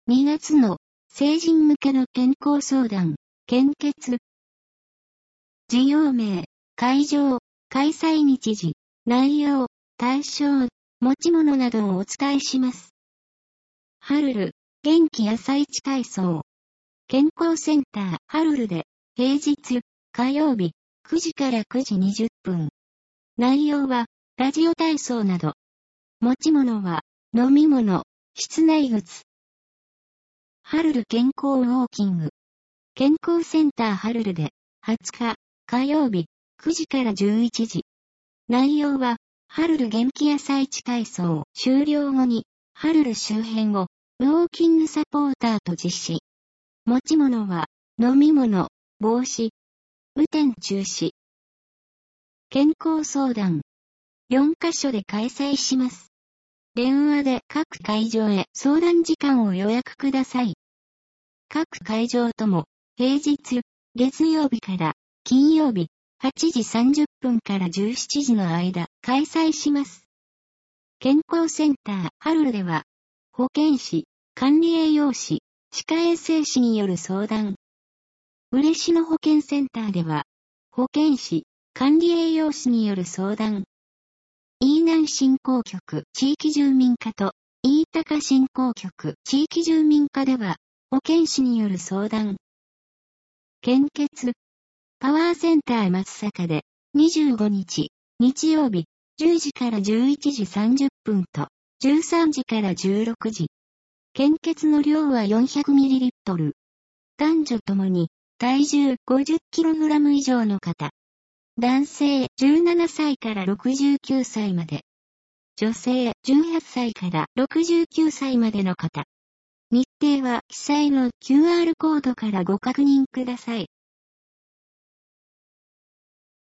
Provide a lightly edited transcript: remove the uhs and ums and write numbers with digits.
2月の成人向けの健康相談、献血。事業名、会場、開催日時、内容、対象、持ち物などをお伝えします。ハルル、元気朝市体操。健康センター、ハルルで、平日、火曜日、9時から9時20分。内容は、ラジオ体操など。持ち物は、飲み物、室内靴。ハルル健康ウォーキング。健康センターハルルで、20日、火曜日、9時から11時。内容は、ハルル元気朝市体操終了後に、ハルル周辺を、ウォーキングサポーターと実施。持ち物は、飲み物、帽子。雨天中止。健康相談。4カ所で開催します。電話で各会場へ相談時間を予約ください。各会場とも、平日、月曜日から金曜日、8時30分から17時の間、開催します。健康センター、ハルルでは、保健師、管理栄養士、歯科衛生士による相談。嬉野保健センターでは、保健師、管理栄養士による相談。飯南振興局地域住民課と飯高振興局地域住民課では保健師による相談。献血。パワーセンター松阪で25日日曜日10時から11時30分と13時から16時。献血の量は 400ml。男女ともに体重 50kg 以上の方。男性17歳から69歳まで。女性18歳から69歳までの方。日程は記載の QR コードからご確認ください。